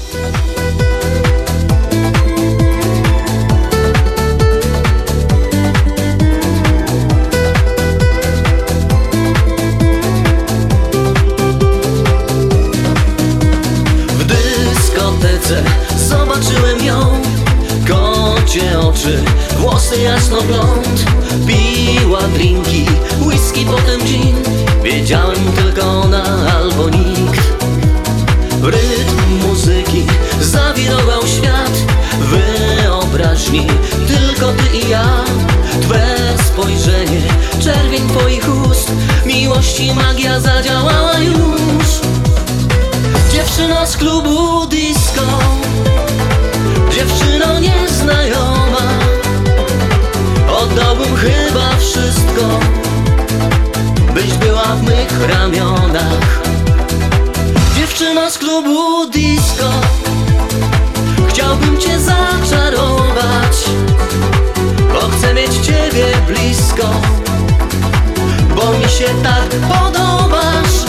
Zobaczyłem ją, kocie oczy, włosy jasnoblond. Piła drinki, whisky, potem gin. Wiedziałem tylko ona albo nikt. Rytm muzyki zawirował świat. Wyobraźni tylko ty i ja. Twe spojrzenie, czerwień twoich ust. Miłości magia zadziałała już. Dziewczyno z klubu disco, dziewczyno nieznajoma, oddałbym chyba wszystko, byś była w mych ramionach. Dziewczyno z klubu disco, chciałbym cię zaczarować, bo chcę mieć ciebie blisko, bo mi się tak podobasz.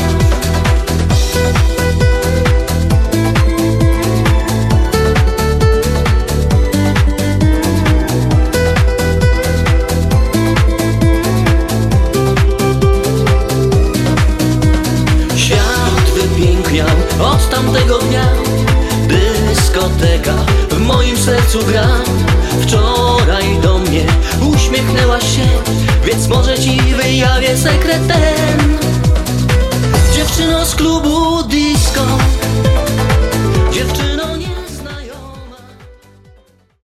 Od tamtego dnia dyskoteka w moim sercu gra. Wczoraj do mnie uśmiechnęłaś się, więc może ci wyjawię sekret ten. Dziewczyno z klubu